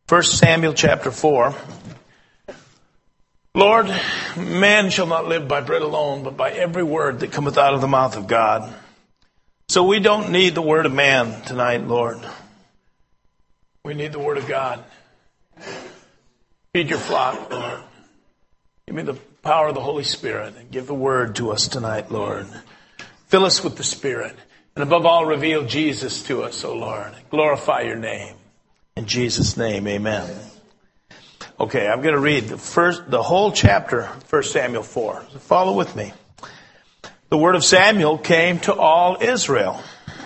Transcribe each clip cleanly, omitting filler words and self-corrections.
1 Samuel chapter 4. Lord, man shall not live by bread alone, but by every word that cometh out of the mouth of God. So we don't need the word of man tonight, Lord. We need the word of God. Feed your flock, Lord. Give me the power of the Holy Spirit and give the word to us tonight, Lord. Fill us with the Spirit. And above all, reveal Jesus to us, O Lord. Glorify your name. In Jesus' name, amen. Okay, I'm going to read the whole chapter, 1 Samuel 4. So follow with me. The word of Samuel came to all Israel.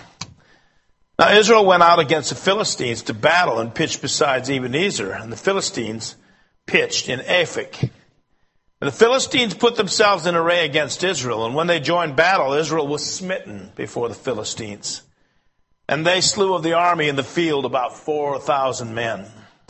Now Israel went out against the Philistines to battle and pitched beside Ebenezer, and the Philistines pitched in Aphek. And the Philistines put themselves in array against Israel, and when they joined battle, Israel was smitten before the Philistines. And they slew of the army in the field about 4,000 men.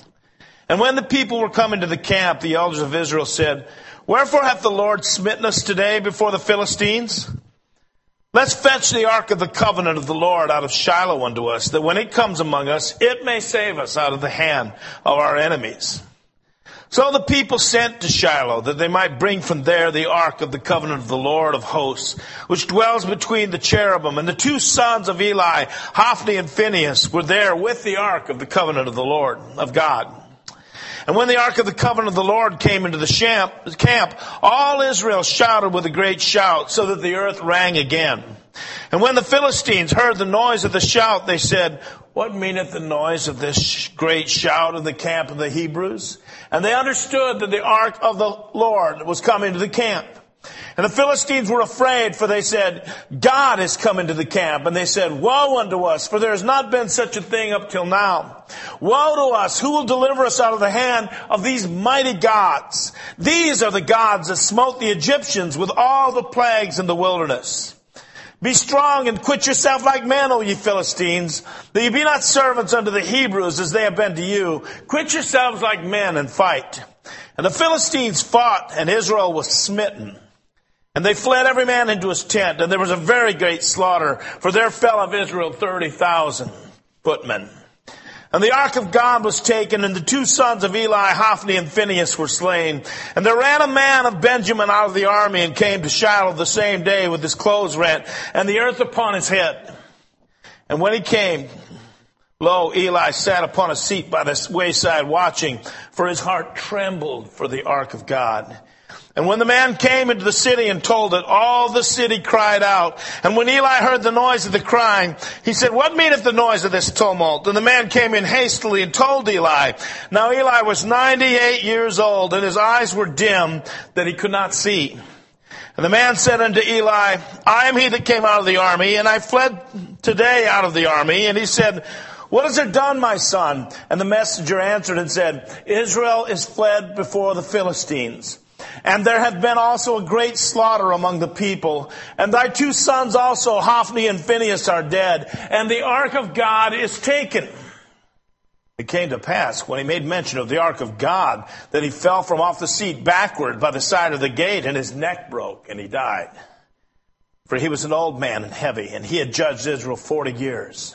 And when the people were coming to the camp, the elders of Israel said, Wherefore hath the Lord smitten us today before the Philistines? Let's fetch the ark of the covenant of the Lord out of Shiloh unto us, that when it comes among us, it may save us out of the hand of our enemies. So the people sent to Shiloh, that they might bring from there the ark of the covenant of the Lord of hosts, which dwells between the cherubim. And the two sons of Eli, Hophni and Phinehas, were there with the ark of the covenant of the Lord of God. And when the ark of the covenant of the Lord came into the camp, all Israel shouted with a great shout, so that the earth rang again. And when the Philistines heard the noise of the shout, they said, What meaneth the noise of this great shout in the camp of the Hebrews? And they understood that the ark of the Lord was come into the camp. And the Philistines were afraid, for they said, God is come into the camp. And they said, Woe unto us, for there has not been such a thing up till now. Woe to us, who will deliver us out of the hand of these mighty gods? These are the gods that smote the Egyptians with all the plagues in the wilderness. Be strong and quit yourself like men, O ye Philistines, that ye be not servants unto the Hebrews as they have been to you. Quit yourselves like men and fight. And the Philistines fought, and Israel was smitten. And they fled every man into his tent, and there was a very great slaughter, for there fell of Israel 30,000 footmen. And the ark of God was taken, and the two sons of Eli, Hophni and Phinehas, were slain. And there ran a man of Benjamin out of the army, and came to Shiloh the same day with his clothes rent, and the earth upon his head. And when he came, lo, Eli sat upon a seat by the wayside watching, for his heart trembled for the ark of God. And when the man came into the city and told it, all the city cried out. And when Eli heard the noise of the crying, he said, What meaneth the noise of this tumult? And the man came in hastily and told Eli. Now Eli was 98 years old, and his eyes were dim, that he could not see. And the man said unto Eli, I am he that came out of the army, and I fled today out of the army. And he said, What is there done, my son? And the messenger answered and said, Israel is fled before the Philistines. And there hath been also a great slaughter among the people. And thy two sons also, Hophni and Phinehas, are dead. And the ark of God is taken. It came to pass, when he made mention of the ark of God, that he fell from off the seat backward by the side of the gate, and his neck broke, and he died. For he was an old man and heavy, and he had judged Israel 40 years.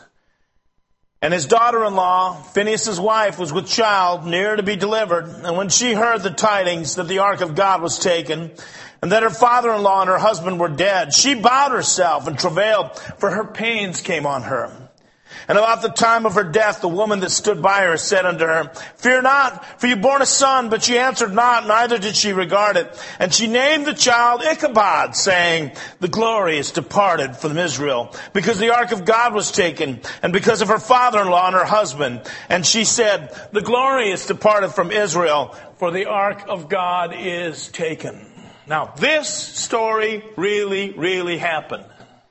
And his daughter-in-law, Phinehas' wife, was with child, near to be delivered. And when she heard the tidings that the ark of God was taken, and that her father-in-law and her husband were dead, she bowed herself and travailed, for her pains came on her. And about the time of her death, the woman that stood by her said unto her, Fear not, for you born a son. But she answered not, neither did she regard it. And she named the child Ichabod, saying, The glory is departed from Israel, because the ark of God was taken, and because of her father-in-law and her husband. And she said, The glory is departed from Israel, for the ark of God is taken. Now, this story really, really happened.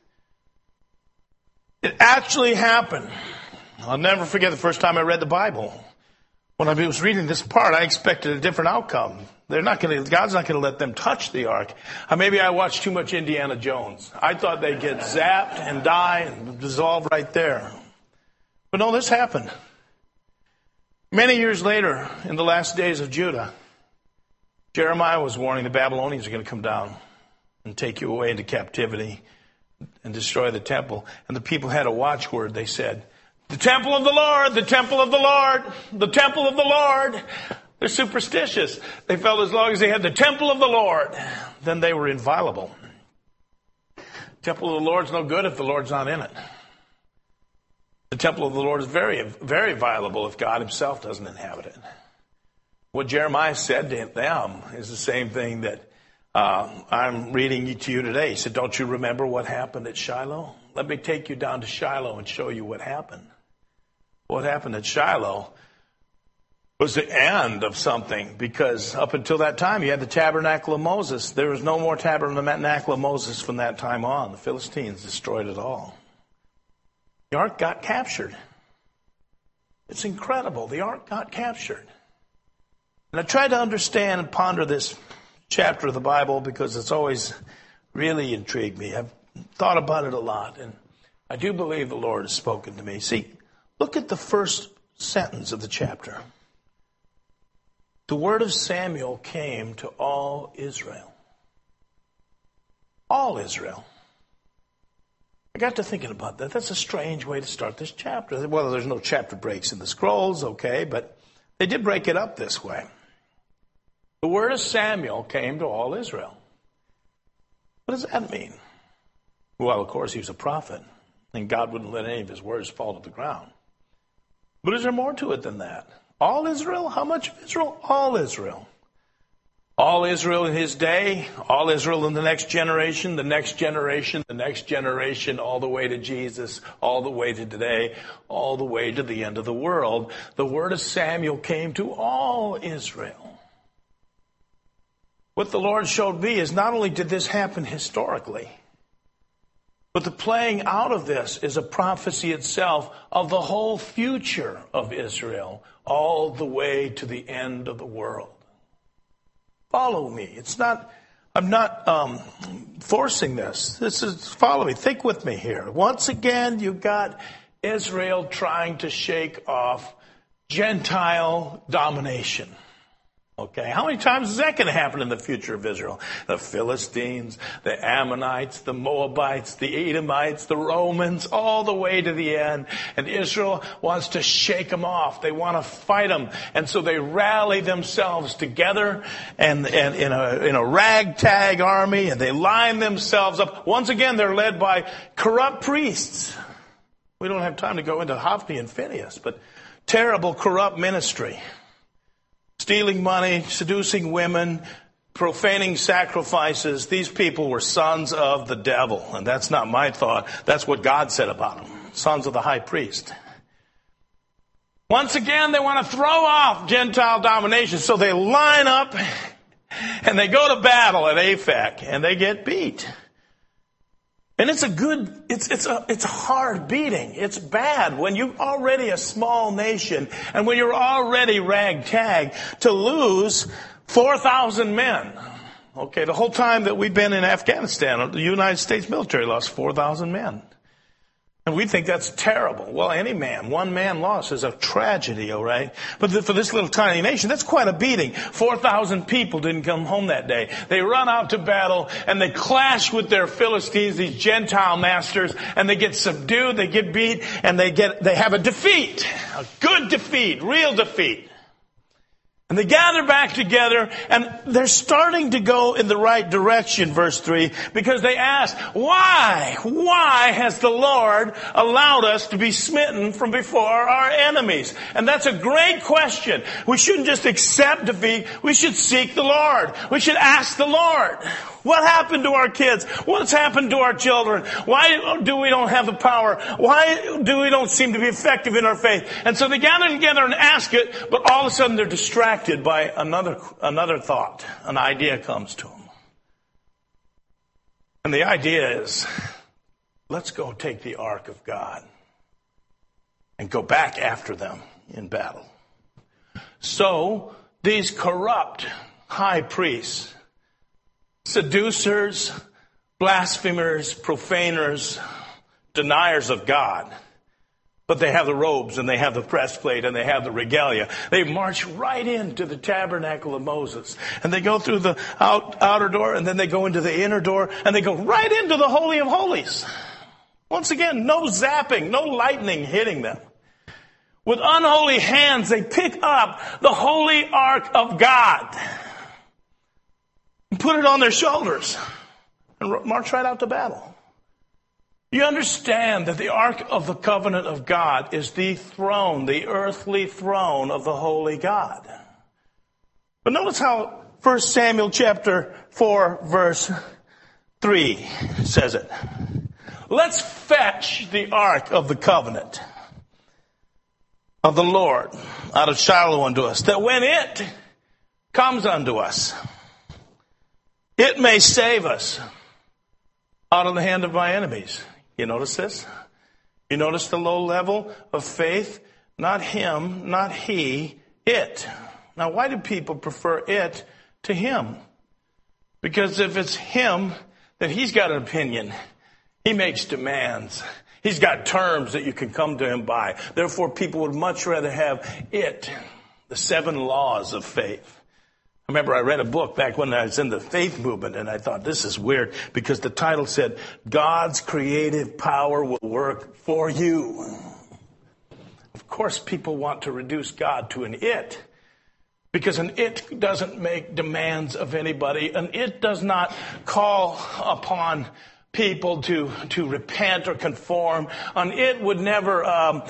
It actually happened. I'll never forget the first time I read the Bible. When I was reading this part, I expected a different outcome. God's not going to let them touch the ark. Maybe I watched too much Indiana Jones. I thought they'd get zapped and die and dissolve right there. But no, this happened. Many years later, in the last days of Judah, Jeremiah was warning the Babylonians are going to come down and take you away into captivity and destroy the temple. And the people had a watchword. They said, The temple of the Lord, the temple of the Lord, the temple of the Lord. They're superstitious. They felt as long as they had the temple of the Lord, then they were inviolable. Temple of the Lord's no good if the Lord's not in it. The temple of the Lord is very, very violable if God himself doesn't inhabit it. What Jeremiah said to them is the same thing that I'm reading to you today. He said, don't you remember what happened at Shiloh? Let me take you down to Shiloh and show you what happened. What happened at Shiloh was the end of something, because up until that time you had the tabernacle of Moses. There was no more tabernacle of Moses from that time on. The Philistines destroyed it all. The ark got captured. It's incredible. The ark got captured. And I tried to understand and ponder this chapter of the Bible because it's always really intrigued me. I've thought about it a lot, and I do believe the Lord has spoken to me. See, look at the first sentence of the chapter. The word of Samuel came to all Israel. All Israel. I got to thinking about that. That's a strange way to start this chapter. Well, there's no chapter breaks in the scrolls, okay, but they did break it up this way. The word of Samuel came to all Israel. What does that mean? Well, of course, he was a prophet, and God wouldn't let any of his words fall to the ground. But is there more to it than that? All Israel? How much of Israel? All Israel. All Israel in his day, all Israel in the next generation, the next generation, the next generation, all the way to Jesus, all the way to today, all the way to the end of the world. The word of Samuel came to all Israel. What the Lord showed me is not only did this happen historically, but the playing out of this is a prophecy itself of the whole future of Israel, all the way to the end of the world. Follow me. I'm not forcing this. This is, follow me. Think with me here. Once again, you've got Israel trying to shake off Gentile domination. Okay, how many times is that going to happen in the future of Israel? The Philistines, the Ammonites, the Moabites, the Edomites, the Romans, all the way to the end. And Israel wants to shake them off. They want to fight them. And so they rally themselves together and in a ragtag army, and they line themselves up. Once again, they're led by corrupt priests. We don't have time to go into Hophni and Phinehas, but terrible corrupt ministry. Stealing money, seducing women, profaning sacrifices. These people were sons of the devil. And that's not my thought. That's what God said about them. Sons of the high priest. Once again, they want to throw off Gentile domination. So they line up and they go to battle at Aphek and they get beat. And it's a hard beating. It's bad when you're already a small nation and when you're already ragtag to lose 4,000 men. Okay, the whole time that we've been in Afghanistan, the United States military lost 4,000 men. And we think that's terrible. Well, one man loss is a tragedy, all right? But for this little tiny nation, that's quite a beating. 4,000 people didn't come home that day. They run out to battle and they clash with their Philistines, these Gentile masters, and they get subdued, they get beat, and they have a defeat. A good defeat, real defeat. And they gather back together, and they're starting to go in the right direction, verse 3, because they ask, why? Why has the Lord allowed us to be smitten from before our enemies? And that's a great question. We shouldn't just accept defeat. We should seek the Lord. We should ask the Lord. What happened to our kids? What's happened to our children? Why do we don't have the power? Why do we don't seem to be effective in our faith? And so they gather together and ask it, but all of a sudden they're distracted by another thought. An idea comes to them. And the idea is, let's go take the ark of God and go back after them in battle. So these corrupt high priests, seducers, blasphemers, profaners, deniers of God. But they have the robes and they have the breastplate and they have the regalia. They march right into the tabernacle of Moses. And they go through the outer door and then they go into the inner door and they go right into the Holy of Holies. Once again, no zapping, no lightning hitting them. with unholy hands, they pick up the holy ark of God and put it on their shoulders and march right out to battle. You understand that the Ark of the Covenant of God is the throne, the earthly throne of the holy God. But notice how 1 Samuel chapter 4 verse 3 says it. Let's fetch the Ark of the Covenant of the Lord out of Shiloh unto us, that when it comes unto us, it may save us out of the hand of my enemies. You notice this? You notice the low level of faith? Not him, not he, it. Now, why do people prefer it to him? Because if it's him, then he's got an opinion. He makes demands. He's got terms that you can come to him by. Therefore, people would much rather have it, the 7 laws of faith. I remember I read a book back when I was in the faith movement, and I thought, this is weird, because the title said, God's creative power will work for you. Of course, people want to reduce God to an it, because an it doesn't make demands of anybody. An it does not call upon people to repent or conform. An it would never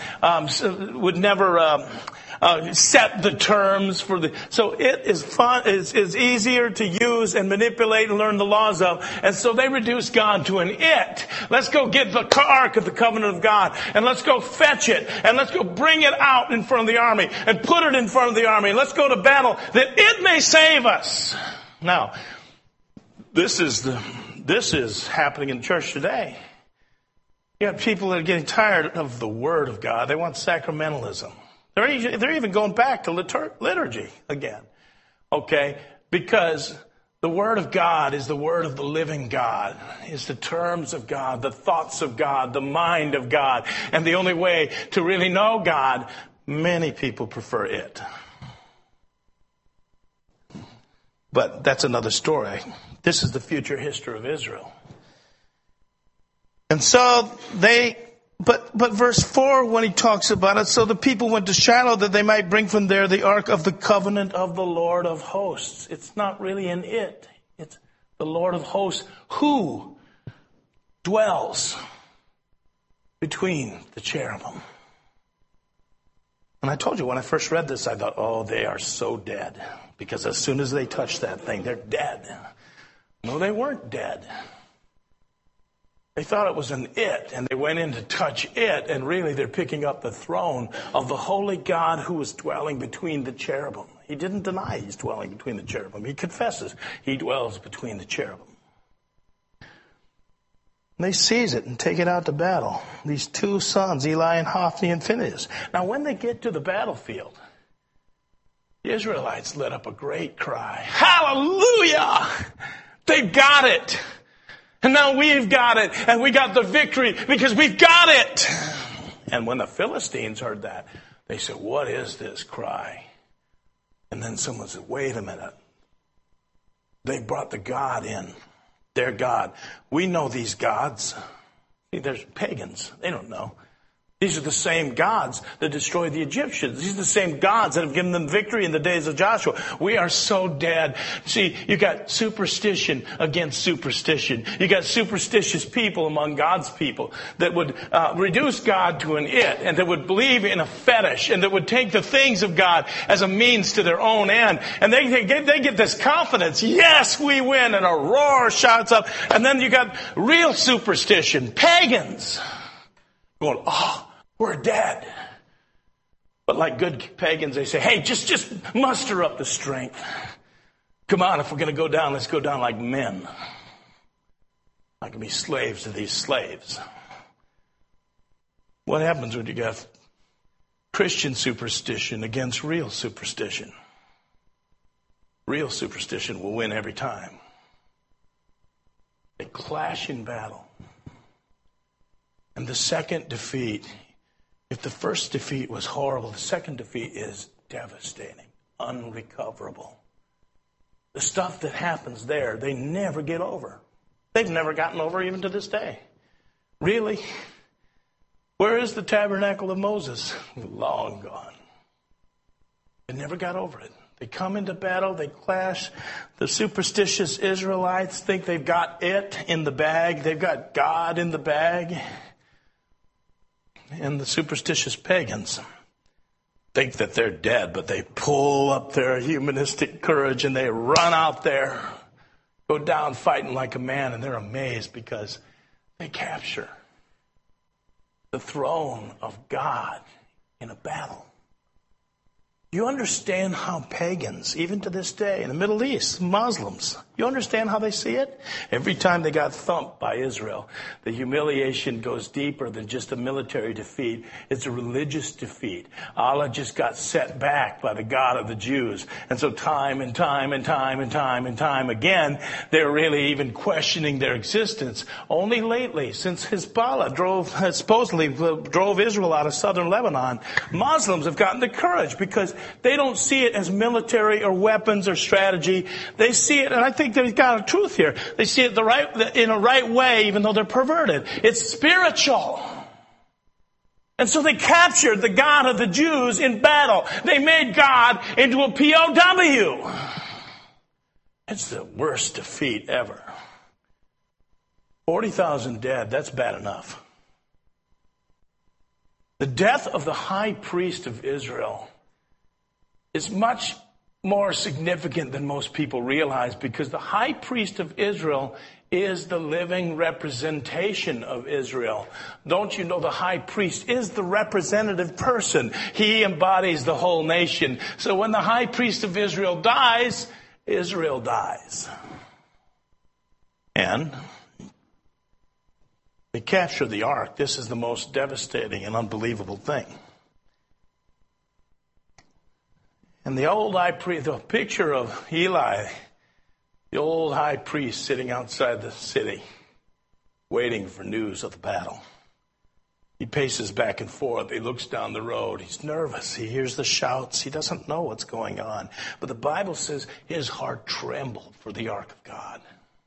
set the terms for the. So it is fun, is easier to use and manipulate and learn the laws of. And so they reduce God to an it. Let's go get the Ark of the Covenant of God, and let's go fetch it, and let's go bring it out in front of the army and put it in front of the army. And let's go to battle that it may save us. Now, this is happening in church today. You have people that are getting tired of the Word of God. They want sacramentalism. They're even going back to liturgy again. Okay? Because the Word of God is the Word of the living God. It's the terms of God, the thoughts of God, the mind of God. And the only way to really know God, many people prefer it. But that's another story. This is the future history of Israel. And so but verse 4, when he talks about it, so the people went to Shiloh that they might bring from there the Ark of the Covenant of the Lord of hosts. It's not really an it. It's the Lord of hosts who dwells between the cherubim. And I told you when I first read this, I thought, oh, they are so dead. Because as soon as they touch that thing, they're dead. No, they weren't dead. They thought it was an it, and they went in to touch it, and really they're picking up the throne of the holy God who is dwelling between the cherubim. He didn't deny he's dwelling between the cherubim. He confesses he dwells between the cherubim. And they seize it and take it out to battle. These 2 sons, Eli and Hophni and Phinehas. Now when they get to the battlefield, the Israelites let up a great cry. Hallelujah! They've got it. And now we've got it. And we got the victory because we've got it. And when the Philistines heard that, they said, what is this cry? And then someone said, wait a minute. They brought the God in. Their God. We know these gods. See, there's pagans. They don't know. These are the same gods that destroyed the Egyptians. These are the same gods that have given them victory in the days of Joshua. We are so dead. See, you got superstition against superstition. You got superstitious people among God's people that would reduce God to an it, and that would believe in a fetish, and that would take the things of God as a means to their own end. And they get this confidence. Yes, we win. And a roar shouts up. And then you got real superstition. Pagans. Going, oh, we're dead. But like good pagans, they say, hey, just muster up the strength. Come on, if we're going to go down, let's go down like men. Not going to be slaves to these slaves. What happens when you got Christian superstition against real superstition? Real superstition will win every time. They clash in battle. And the second defeat, if the first defeat was horrible, the second defeat is devastating, unrecoverable. The stuff that happens there, they never get over. They've never gotten over even to this day. Really? Where is the tabernacle of Moses? Long gone. They never got over it. They come into battle, they clash. The superstitious Israelites think they've got it in the bag. They've got God in the bag. And the superstitious pagans think that they're dead, but they pull up their humanistic courage and they run out there, go down fighting like a man, and they're amazed because they capture the throne of God in a battle. You understand how pagans, even to this day, in the Middle East, Muslims, you understand how they see it? Every time they got thumped by Israel, the humiliation goes deeper than just a military defeat. It's a religious defeat. Allah just got set back by the God of the Jews. And so time and time again, they're really even questioning their existence. Only lately, since Hezbollah supposedly drove Israel out of southern Lebanon, Muslims have gotten the courage because they don't see it as military or weapons or strategy. They see it, and I think there's got a truth here. They see it in a right way, even though they're perverted. It's spiritual. And so they captured the God of the Jews in battle. They made God into a POW. It's the worst defeat ever. 40,000 dead, that's bad enough. The death of the high priest of Israel is much more significant than most people realize, because the high priest of Israel is the living representation of Israel. Don't you know the high priest is the representative person? He embodies the whole nation. So when the high priest of Israel dies, Israel dies. And they capture the ark. This is the most devastating and unbelievable thing. And the old high priest, the picture of Eli, the old high priest sitting outside the city, waiting for news of the battle. He paces back and forth. He looks down the road. He's nervous. He hears the shouts. He doesn't know what's going on. But the Bible says his heart trembled for the ark of God.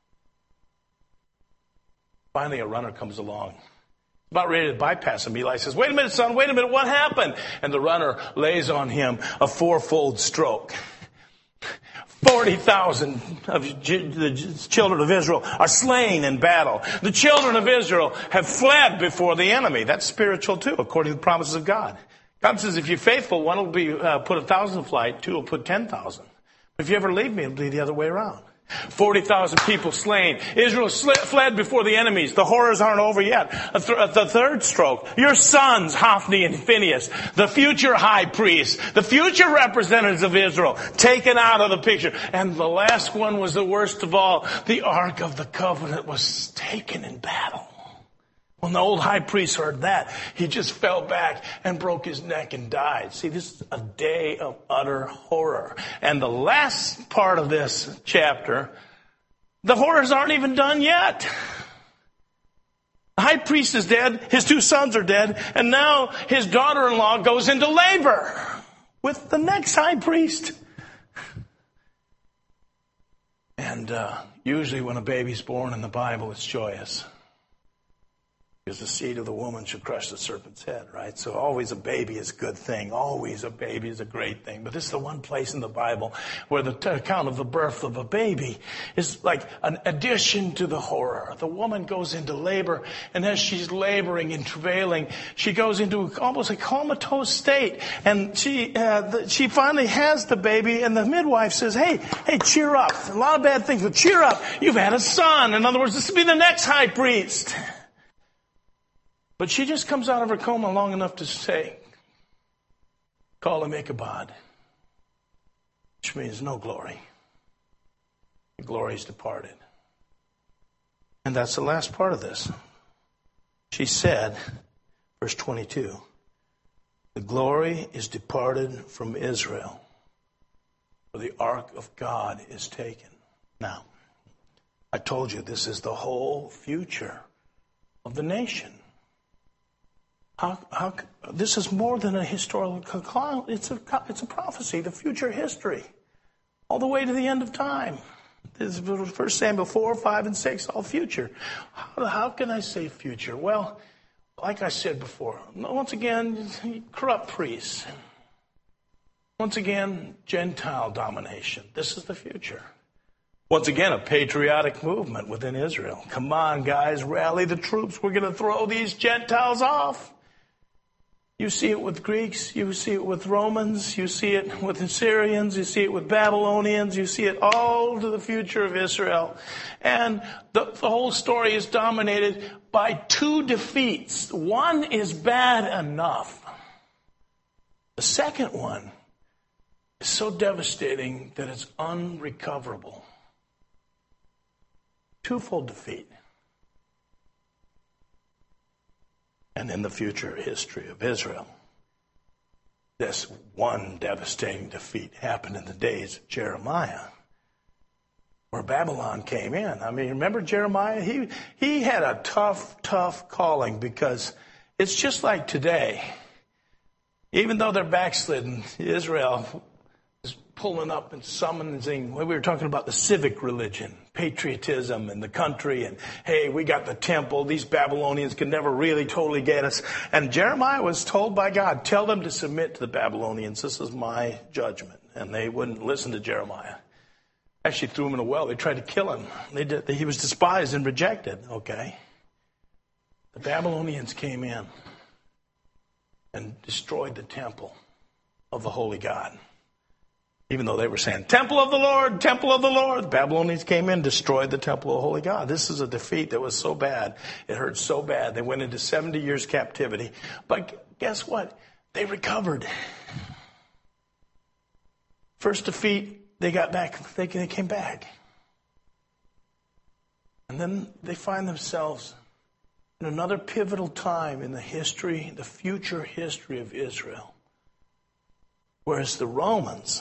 Finally, a runner comes along. About ready to bypass him. Eli says, "Wait a minute, son, wait a minute, what happened?" And the runner lays on him a fourfold stroke. 40,000 of the children of Israel are slain in battle. The children of Israel have fled before the enemy. That's spiritual too, according to the promises of God. God says, if you're faithful, one will be put 1,000 to flight, two will put 10,000. But if you ever leave me, it'll be the other way around. 40,000 people slain. Israel fled before the enemies. The horrors aren't over yet. The third stroke. Your sons, Hophni and Phinehas, the future high priests, the future representatives of Israel, taken out of the picture. And the last one was the worst of all. The Ark of the Covenant was taken in battle. When the old high priest heard that, he just fell back and broke his neck and died. See, this is a day of utter horror. And the last part of this chapter, the horrors aren't even done yet. The high priest is dead, his two sons are dead, and now his daughter-in-law goes into labor with the next high priest. And usually when a baby's born in the Bible, it's joyous. Because the seed of the woman should crush the serpent's head, right? So always a baby is a good thing. Always a baby is a great thing. But this is the one place in the Bible where the account of the birth of a baby is like an addition to the horror. The woman goes into labor, and as she's laboring and travailing, she goes into almost a comatose state. And she finally has the baby, and the midwife says, hey, cheer up. A lot of bad things, but cheer up. You've had a son. In other words, this will be the next high priest. But she just comes out of her coma long enough to say, call him Ichabod, which means no glory. The glory is departed. And that's the last part of this. She said, verse 22, the glory is departed from Israel, for the ark of God is taken. Now, I told you this is the whole future of the nation. This is more than a historical account. It's a prophecy, the future history, all the way to the end of time. This is 1 Samuel 4, 5, and 6, all future. How can I say future? Well, Like I said before, once again, corrupt priests. Once again, Gentile domination. This is the future. Once again, a patriotic movement within Israel. Come on, guys, rally the troops. We're going to throw these Gentiles off. You see it with Greeks. You see it with Romans. You see it with Assyrians. You see it with Babylonians. You see it all to the future of Israel. And the whole story is dominated by two defeats. One is bad enough. The second one is so devastating that it's unrecoverable. Twofold defeat. And in the future history of Israel, this one devastating defeat happened in the days of Jeremiah, where Babylon came in. I mean, remember Jeremiah? He had a tough calling, because it's just like today. Even though they're backslidden, Israel is pulling up and summoning. We were talking about the civic religion, patriotism in the country, and hey, we got the temple. These Babylonians could never really totally get us. And Jeremiah was told by God, tell them to submit to the Babylonians. This is my judgment. And they wouldn't listen to Jeremiah. Actually threw him in a well. They tried to kill him. He was despised and rejected. Okay. The Babylonians came in and destroyed the temple of the holy God. Even though they were saying, temple of the Lord, the Babylonians came in, destroyed the temple of the holy God. This is a defeat that was so bad. It hurt so bad. They went into 70 years captivity. But guess what? They recovered. First defeat, they got back. They came back. And then they find themselves in another pivotal time in the history, the future history of Israel. Whereas the Romans,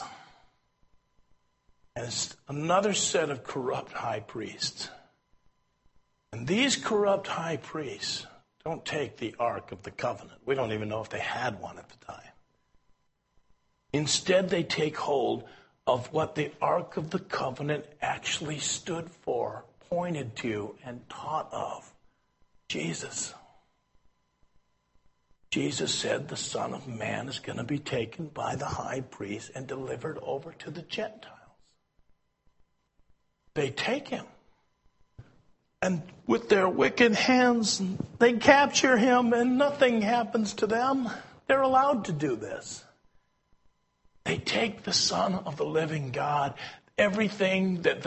as another set of corrupt high priests. And these corrupt high priests don't take the Ark of the Covenant. We don't even know if they had one at the time. Instead, they take hold of what the Ark of the Covenant actually stood for, pointed to, and taught of. Jesus. Jesus said the Son of Man is going to be taken by the high priest and delivered over to the Gentiles. They take him, and with their wicked hands, they capture him, and nothing happens to them. They're allowed to do this. They take the Son of the living God, everything that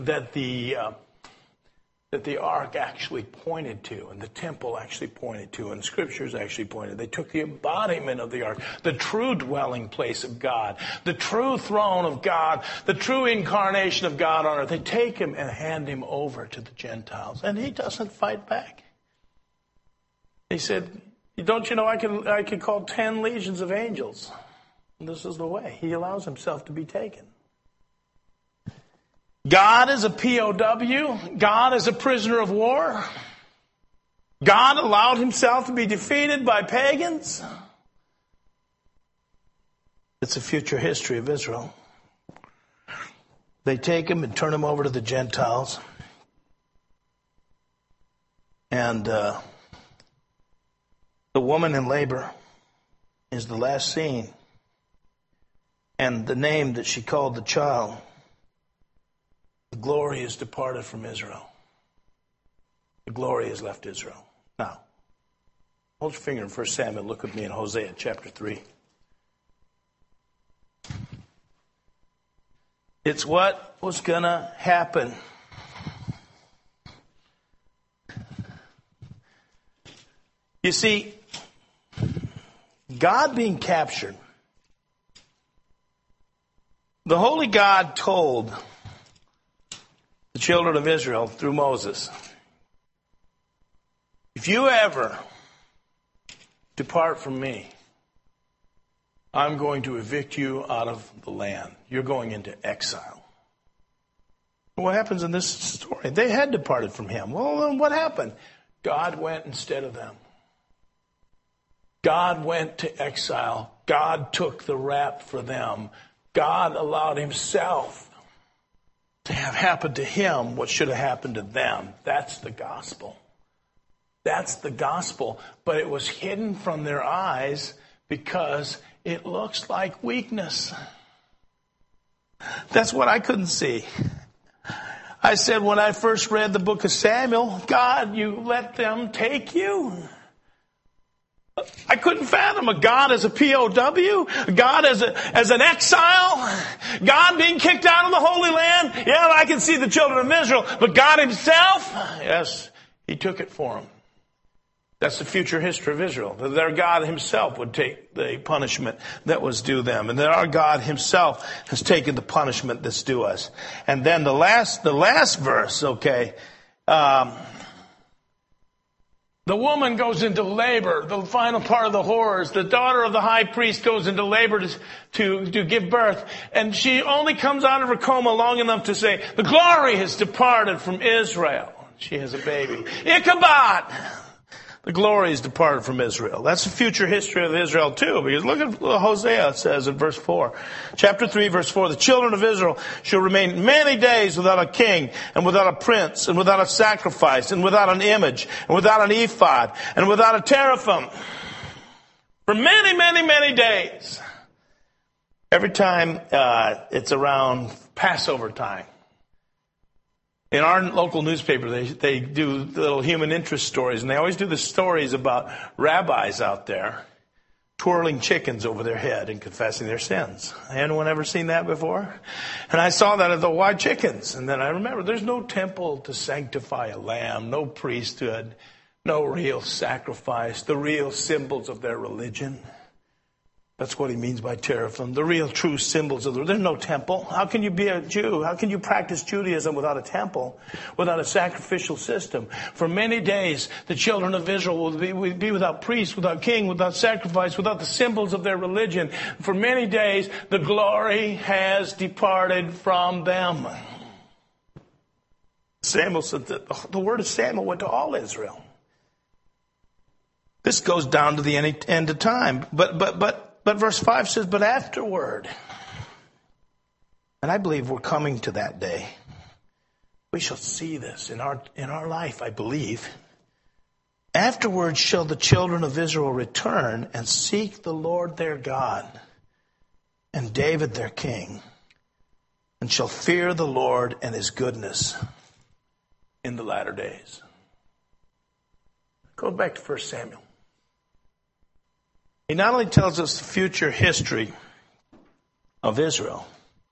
the ark actually pointed to, and the temple actually pointed to, and scriptures actually pointed. They took the embodiment of the ark, the true dwelling place of God, the true throne of God, the true incarnation of God on earth. They take him and hand him over to the Gentiles, and he doesn't fight back. He said, don't you know I could call 10 legions of angels? And this is the way. He allows himself to be taken. God is a POW. God is a prisoner of war. God allowed himself to be defeated by pagans. It's a future history of Israel. They take him and turn him over to the Gentiles. And the woman in labor is the last scene. And the name that she called the child, the glory has departed from Israel. The glory has left Israel. Now, hold your finger in 1 Samuel. Look with me in Hosea chapter 3. It's what was going to happen. You see, God being captured, the holy God told the children of Israel through Moses, if you ever depart from me, I'm going to evict you out of the land. You're going into exile. What happens in this story? They had departed from him. Well, then what happened? God went instead of them. God went to exile. God took the rap for them. God allowed himself to have happened to him what should have happened to them. That's the gospel. That's the gospel. But it was hidden from their eyes because it looks like weakness. That's what I couldn't see. I said when I first read the book of Samuel, God, you let them take you. I couldn't fathom a God as a POW, God as an exile, God being kicked out of the Holy Land. Yeah, I can see the children of Israel, but God himself, yes, he took it for them. That's the future history of Israel. That their God himself would take the punishment that was due them. And that our God himself has taken the punishment that's due us. And then the last verse, okay, the woman goes into labor, the final part of the horrors. The daughter of the high priest goes into labor to give birth. And she only comes out of her coma long enough to say, the glory has departed from Israel. She has a baby. Ichabod! The glory is departed from Israel. That's the future history of Israel too, because look at what Hosea says in verse 4. Chapter 3, verse 4. The children of Israel shall remain many days without a king, and without a prince, and without a sacrifice, and without an image, and without an ephod, and without a teraphim. For many, many, many days. Every time it's around Passover time. In our local newspaper, they do little human interest stories, and they always do the stories about rabbis out there twirling chickens over their head and confessing their sins. Anyone ever seen that before? And I saw that at the why chickens, and then I remember there's no temple to sanctify a lamb, no priesthood, no real sacrifice, the real symbols of their religion. That's what he means by teraphim, the real true symbols of there's no temple. How can you be a Jew? How can you practice Judaism without a temple, without a sacrificial system? For many days, the children of Israel will be without priest, without king, without sacrifice, without the symbols of their religion. For many days, the glory has departed from them. Samuel said that the word of Samuel went to all Israel. This goes down to the end of time. But verse 5 says, but afterward, and I believe we're coming to that day, we shall see this in our life, I believe. Afterward shall the children of Israel return and seek the Lord their God and David their king, and shall fear the Lord and his goodness in the latter days. Go back to 1 Samuel. He not only tells us the future history of Israel,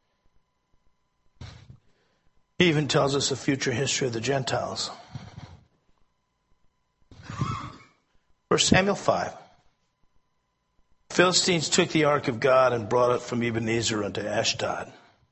he even tells us the future history of the Gentiles. 1 Samuel 5. The Philistines took the ark of God and brought it from Ebenezer unto Ashdod.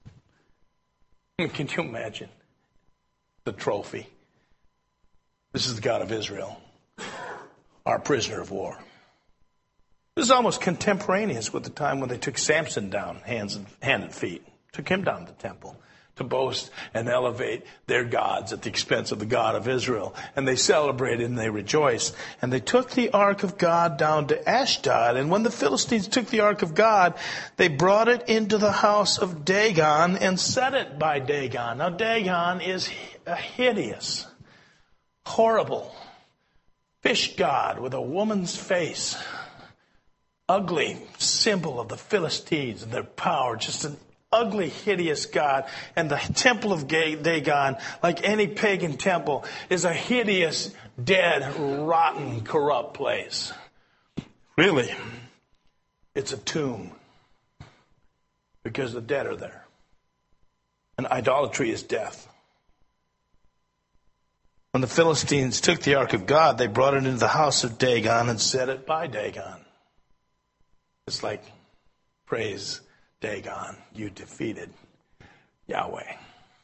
Can you imagine the trophy? This is the God of Israel, our prisoner of war. This is almost contemporaneous with the time when they took Samson down, hand and feet. Took him down to the temple to boast and elevate their gods at the expense of the God of Israel. And they celebrated and they rejoiced. And they took the ark of God down to Ashdod. And when the Philistines took the ark of God, they brought it into the house of Dagon and set it by Dagon. Now Dagon is a hideous, horrible fish god with a woman's face. Ugly symbol of the Philistines and their power, just an ugly, hideous god. And the temple of Dagon, like any pagan temple, is a hideous, dead, rotten, corrupt place. Really, it's a tomb because the dead are there. And idolatry is death. When the Philistines took the ark of God, they brought it into the house of Dagon and set it by Dagon. It's like, praise Dagon, you defeated Yahweh.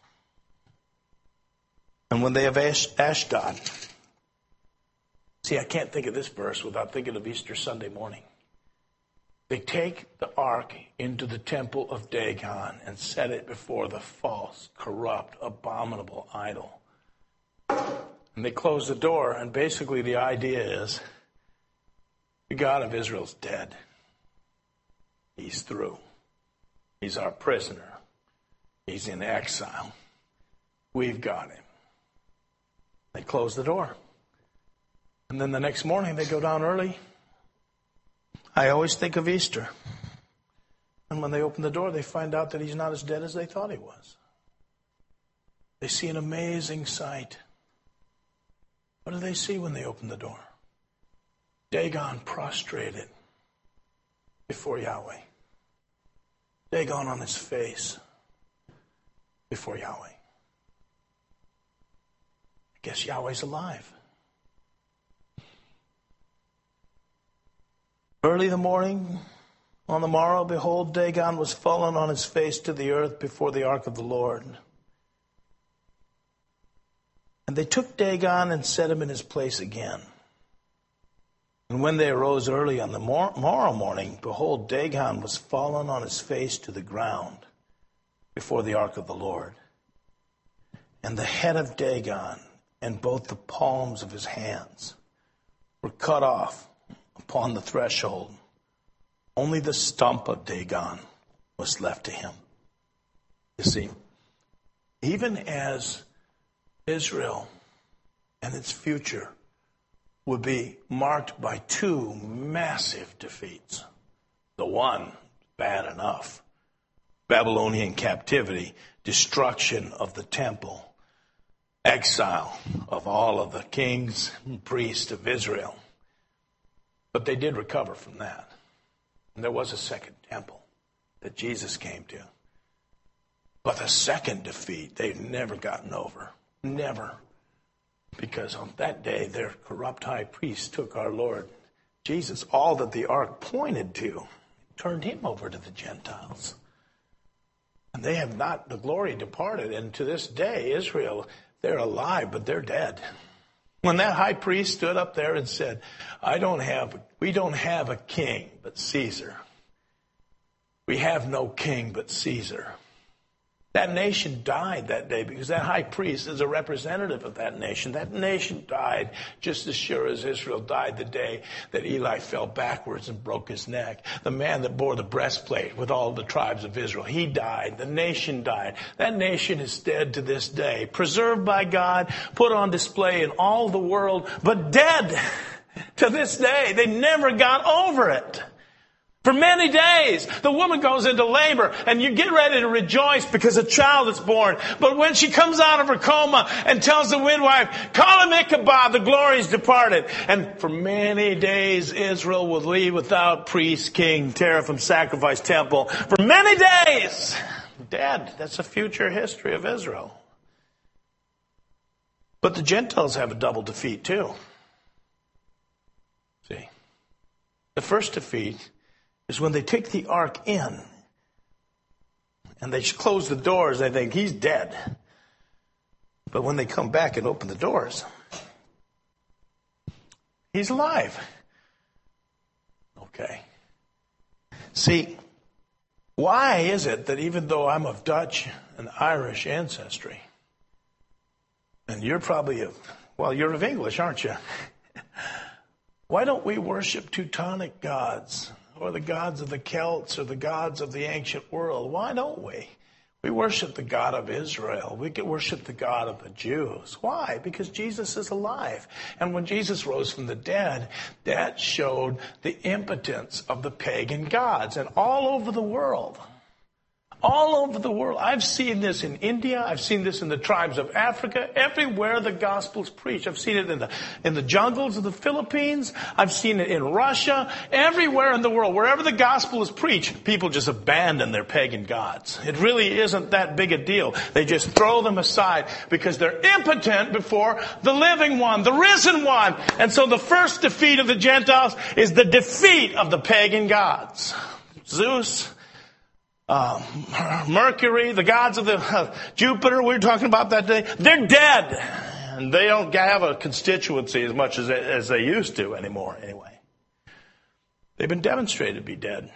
And when they have Ashdod, see, I can't think of this verse without thinking of Easter Sunday morning. They take the ark into the temple of Dagon and set it before the false, corrupt, abominable idol. And they close the door, and basically the idea is, the God of Israel's dead. He's through. He's our prisoner. He's in exile. We've got him. They close the door. And then the next morning they go down early. I always think of Easter. And when they open the door, they find out that he's not as dead as they thought he was. They see an amazing sight. What do they see when they open the door? Dagon prostrated before Yahweh. Dagon on his face before Yahweh. I guess Yahweh's alive. Early in the morning, on the morrow, behold, Dagon was fallen on his face to the earth before the ark of the Lord. And they took Dagon and set him in his place again. And when they arose early on the morrow morning, behold, Dagon was fallen on his face to the ground before the ark of the Lord. And the head of Dagon and both the palms of his hands were cut off upon the threshold. Only the stump of Dagon was left to him. You see, even as Israel and its future would be marked by two massive defeats. The one, bad enough, Babylonian captivity, destruction of the temple, exile of all of the kings and priests of Israel. But they did recover from that. And there was a second temple that Jesus came to. But the second defeat, they've never gotten over. Never. Because on that day, their corrupt high priest took our Lord Jesus, all that the ark pointed to, turned him over to the Gentiles. And they have not, the glory departed. And to this day, Israel, they're alive, but they're dead. When that high priest stood up there and said, we don't have a king but Caesar. We have no king but Caesar. That nation died that day because that high priest is a representative of that nation. That nation died just as sure as Israel died the day that Eli fell backwards and broke his neck. The man that bore the breastplate with all the tribes of Israel, he died. The nation died. That nation is dead to this day, preserved by God, put on display in all the world, but dead to this day. They never got over it. For many days, the woman goes into labor and you get ready to rejoice because a child is born. But when she comes out of her coma and tells the midwife, call him Ichabod, the glory is departed. And for many days, Israel will leave without priest, king, teraphim, sacrifice, temple. For many days, dead. That's a future history of Israel. But the Gentiles have a double defeat too. See, the first defeat is when they take the ark in and they close the doors, they think he's dead. But when they come back and open the doors, he's alive. Okay. See, why is it that even though I'm of Dutch and Irish ancestry, and you're probably you're of English, aren't you? Why don't we worship Teutonic gods? Or the gods of the Celts, or the gods of the ancient world? Why don't we? We worship the God of Israel. We can worship the God of the Jews. Why? Because Jesus is alive. And when Jesus rose from the dead, that showed the impotence of the pagan gods. And all over the world, I've seen this in India. I've seen this in the tribes of Africa. Everywhere the gospel is preached. I've seen it in the jungles of the Philippines. I've seen it in Russia. Everywhere in the world, wherever the gospel is preached, people just abandon their pagan gods. It really isn't that big a deal. They just throw them aside because they're impotent before the living one, the risen one. And so the first defeat of the Gentiles is the defeat of the pagan gods. Zeus, Mercury, the gods of the Jupiter, we were talking about that day, they're dead. And they don't have a constituency as much as they used to anymore, anyway. They've been demonstrated to be dead.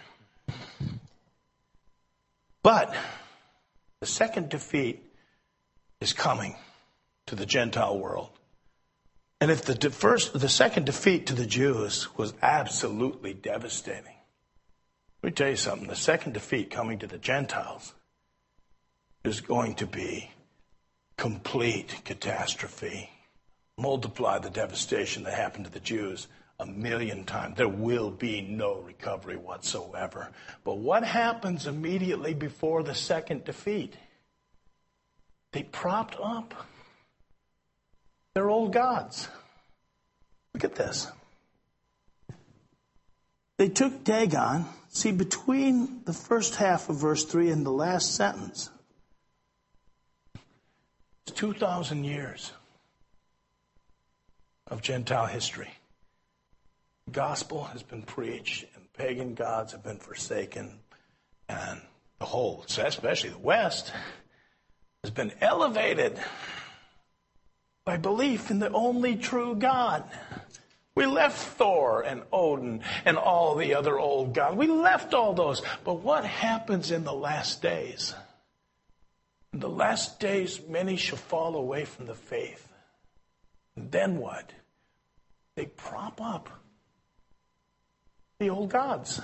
But the second defeat is coming to the Gentile world. And if the second defeat to the Jews was absolutely devastating, let me tell you something. The second defeat coming to the Gentiles is going to be complete catastrophe, Multiply the devastation that happened to the Jews 1,000,000 times. There will be no recovery whatsoever. But what happens immediately before the second defeat? They propped up their old gods. Look at this. They took Dagon. See, between the first half of verse 3 and the last sentence, it's 2,000 years of Gentile history. The gospel has been preached, and pagan gods have been forsaken, and the whole, especially the West, has been elevated by belief in the only true God. We left Thor and Odin and all the other old gods. We left all those. But what happens in the last days? In the last days, many shall fall away from the faith. And then what? They prop up the old gods.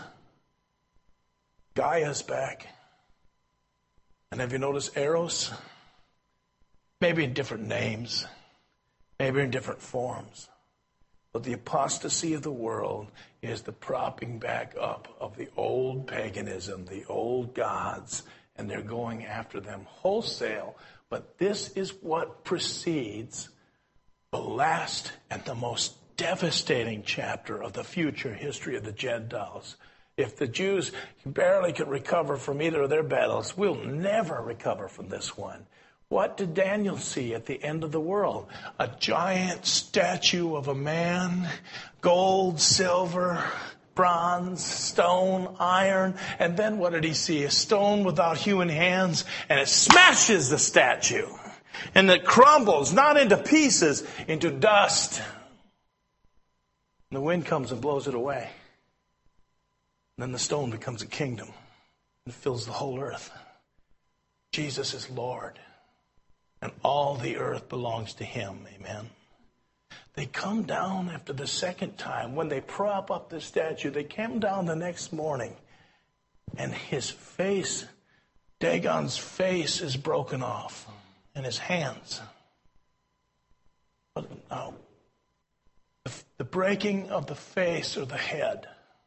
Gaia's back. And have you noticed Eros? Maybe in different names, maybe in different forms. But the apostasy of the world is the propping back up of the old paganism, the old gods, and they're going after them wholesale. But this is what precedes the last and the most devastating chapter of the future history of the Gentiles. If the Jews barely could recover from either of their battles, we'll never recover from this one. What did Daniel see at the end of the world? A giant statue of a man, gold, silver, bronze, stone, iron. And then what did he see? A stone without human hands, and it smashes the statue. And it crumbles, not into pieces, into dust. And the wind comes and blows it away. And then the stone becomes a kingdom and fills the whole earth. Jesus is Lord. And all the earth belongs to him. Amen. They come down after the second time. When they prop up the statue, they came down the next morning. And his face, Dagon's face, is broken off. And his hands. But now, the breaking of the face or the head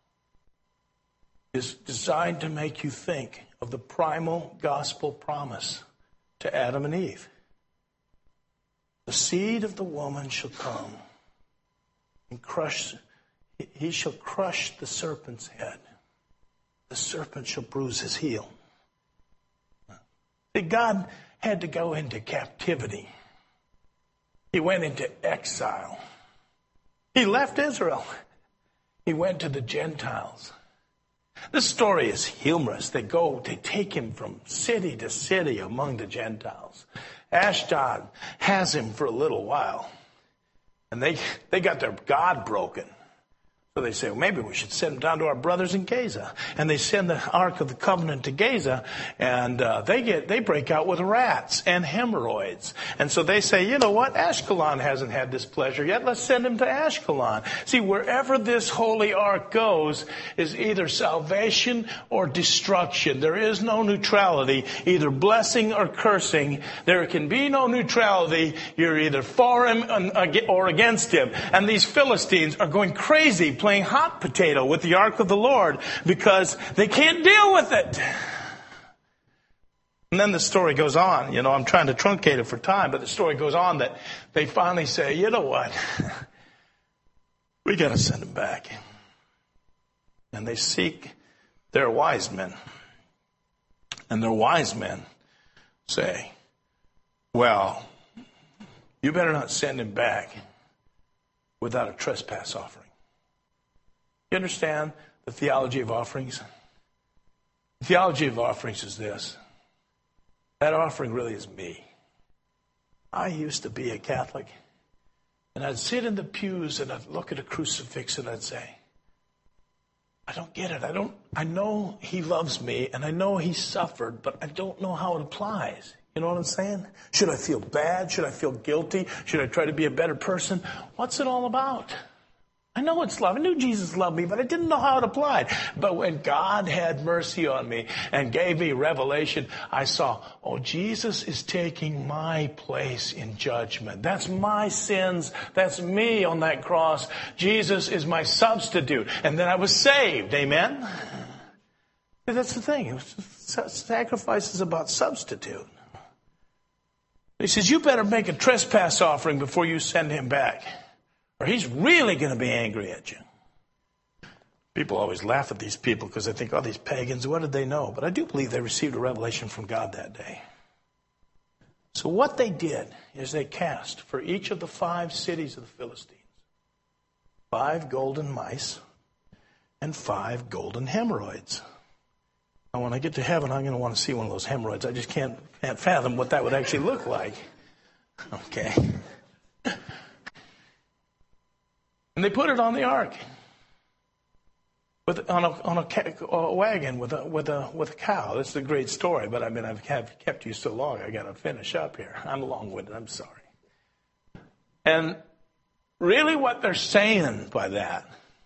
is designed to make you think of the primal gospel promise to Adam and Eve. The seed of the woman shall come and he shall crush the serpent's head. The serpent shall bruise his heel. See, God had to go into captivity. He went into exile. He left Israel. He went to the Gentiles. This story is humorous. They take him from city to city among the Gentiles. Ashdod has him for a little while. And they got their God broken. So they say, well, maybe we should send him down to our brothers in Gaza. And they send the Ark of the Covenant to Gaza, and they break out with rats and hemorrhoids. And so they say, you know what? Ashkelon hasn't had this pleasure yet. Let's send him to Ashkelon. See, wherever this holy ark goes is either salvation or destruction. There is no neutrality, either blessing or cursing. There can be no neutrality. You're either for him or against him. And these Philistines are going crazy playing hot potato with the ark of the Lord because they can't deal with it. And then the story goes on. You know, I'm trying to truncate it for time, but the story goes on that they finally say, you know what? We got to send him back. And they seek their wise men. And their wise men say, well, you better not send him back without a trespass offering. You understand the theology of offerings? The theology of offerings is this. That offering really is me. I used to be a Catholic, and I'd sit in the pews and I'd look at a crucifix and I'd say, I don't get it. I know he loves me and I know he suffered, but I don't know how it applies. You know what I'm saying? Should I feel bad? Should I feel guilty? Should I try to be a better person? What's it all about? I know it's love. I knew Jesus loved me, but I didn't know how it applied. But when God had mercy on me and gave me revelation, I saw, oh, Jesus is taking my place in judgment. That's my sins. That's me on that cross. Jesus is my substitute. And then I was saved. Amen? That's the thing. Sacrifice is about substitute. He says, you better make a trespass offering before you send him back, or he's really going to be angry at you. People always laugh at these people because they think, oh, these pagans, what did they know? But I do believe they received a revelation from God that day. So what they did is they cast for each of the 5 cities of the Philistines 5 golden mice and 5 golden hemorrhoids. Now, when I get to heaven, I'm going to want to see one of those hemorrhoids. I just can't fathom what that would actually look like. Okay. And they put it on the ark, on a wagon with a cow. This is a great story, but I've kept you so long. I got to finish up here. I'm long-winded. I'm sorry. And really, what they're saying by that,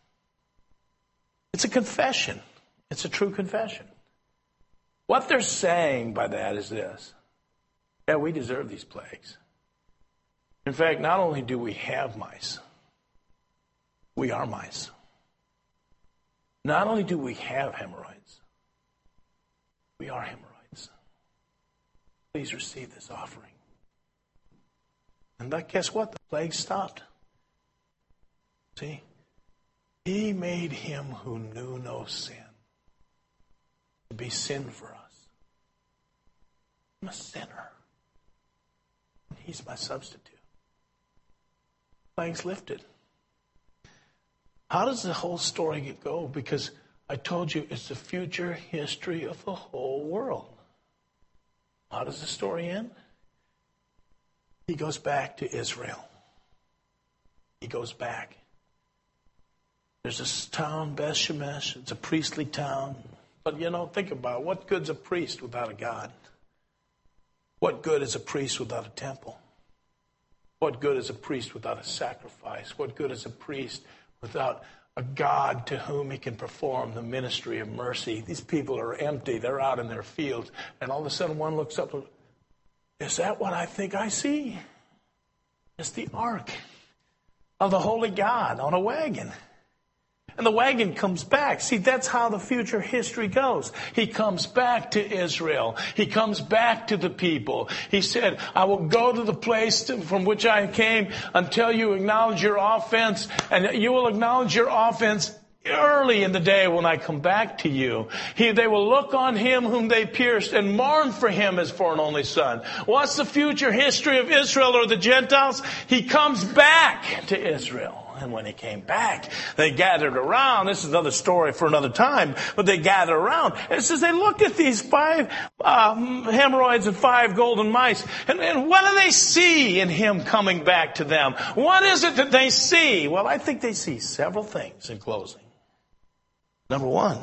it's a confession. It's a true confession. What they're saying by that is this: yeah, we deserve these plagues. In fact, not only do we have mice, we are mice. Not only do we have hemorrhoids, we are hemorrhoids. Please receive this offering. And guess what? The plague stopped. See? He made him who knew no sin to be sin for us. I'm a sinner. He's my substitute. Plague's lifted. How does the whole story go? Because I told you it's the future history of the whole world. How does the story end? He goes back to Israel. He goes back. There's this town, Beth Shemesh. It's a priestly town. But, think about it. What good's a priest without a God? What good is a priest without a temple? What good is a priest without a sacrifice? What good is a priest without a God to whom he can perform the ministry of mercy? These people are empty. They're out in their fields. And all of a sudden one looks up. Is that what I think I see? It's the ark of the holy God on a wagon. And the wagon comes back. See, that's how the future history goes. He comes back to Israel. He comes back to the people. He said, I will go to the place from which I came until you acknowledge your offense. And you will acknowledge your offense early in the day when I come back to you. They will look on him whom they pierced and mourn for him as for an only son. What's the future history of Israel or the Gentiles? He comes back to Israel. And when he came back, they gathered around. This is another story for another time, but they gathered around. And it says they looked at these 5 hemorrhoids and 5 golden mice. And what do they see in him coming back to them? What is it that they see? Well, I think they see several things in closing. Number 1,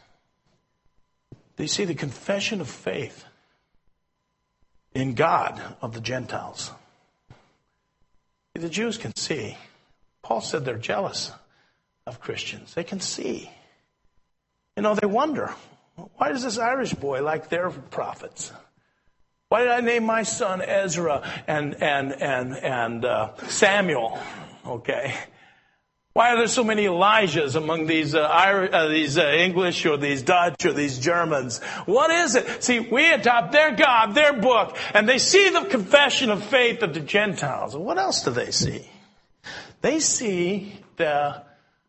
they see the confession of faith in God of the Gentiles. The Jews can see. Paul said they're jealous of Christians. They can see. They wonder, why does this Irish boy like their prophets? Why did I name my son Ezra and Samuel? Okay. Why are there so many Elijahs among these English or these Dutch or these Germans? What is it? See, we adopt their God, their book, and they see the confession of faith of the Gentiles. And what else do they see? They see the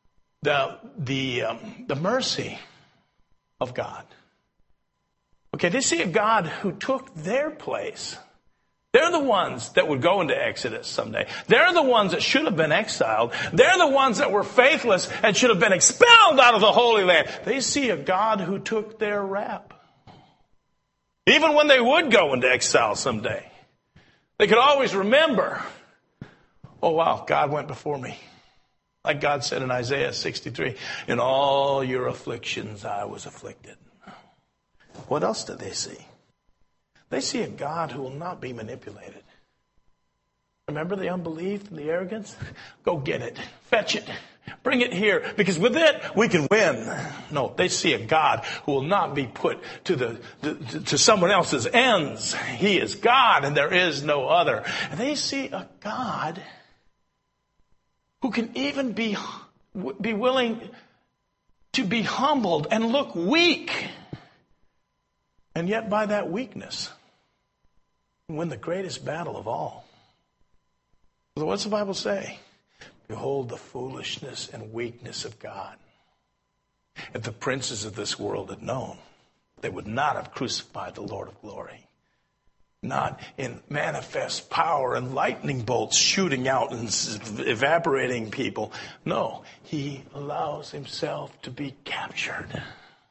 mercy of God. Okay, they see a God who took their place. They're the ones that would go into Exodus someday. They're the ones that should have been exiled. They're the ones that were faithless and should have been expelled out of the Holy Land. They see a God who took their rap. Even when they would go into exile someday, they could always remember, oh, wow, God went before me. Like God said in Isaiah 63, in all your afflictions I was afflicted. What else do they see? They see a God who will not be manipulated. Remember the unbelief and the arrogance? Go get it. Fetch it. Bring it here, because with it we can win. No, they see a God who will not be put to someone else's ends. He is God and there is no other. And they see a God who can even be willing to be humbled and look weak. And yet by that weakness, win the greatest battle of all. So what's the Bible say? Behold the foolishness and weakness of God. If the princes of this world had known, they would not have crucified the Lord of glory. Not in manifest power and lightning bolts shooting out and evaporating people. No, he allows himself to be captured,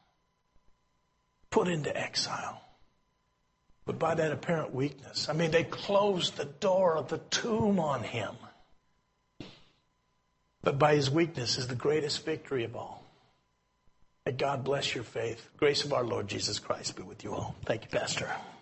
put into exile. But by that apparent weakness, they closed the door of the tomb on him. But by his weakness is the greatest victory of all. May God bless your faith. Grace of our Lord Jesus Christ be with you all. Thank you, Pastor.